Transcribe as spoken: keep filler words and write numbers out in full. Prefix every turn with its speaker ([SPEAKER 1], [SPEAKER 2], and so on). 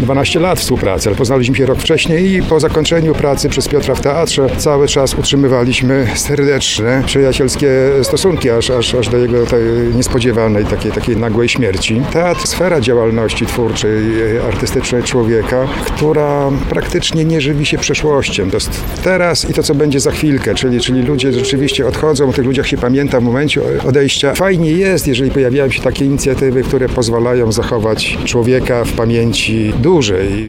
[SPEAKER 1] dwanaście lat współpracy, ale poznaliśmy się rok wcześniej i po zakończeniu pracy przez Piotra w teatrze cały czas utrzymywaliśmy serdeczne, przyjacielskie stosunki, aż, aż, aż do jego tej niespodziewanej, takiej, takiej nagłej śmierci. Teatr, sfera działalności twórczej, artystycznej człowieka, która praktycznie nie żywi się przeszłością. To jest teraz i to, co będzie za chwilkę, czyli, czyli ludzie rzeczywiście odchodzą, o tych ludziach się pamięta w momencie odejścia. Fajnie jest, jeżeli pojawiają się takie inicjatywy, które pozwalają zachować człowieka w pamięci dłużej.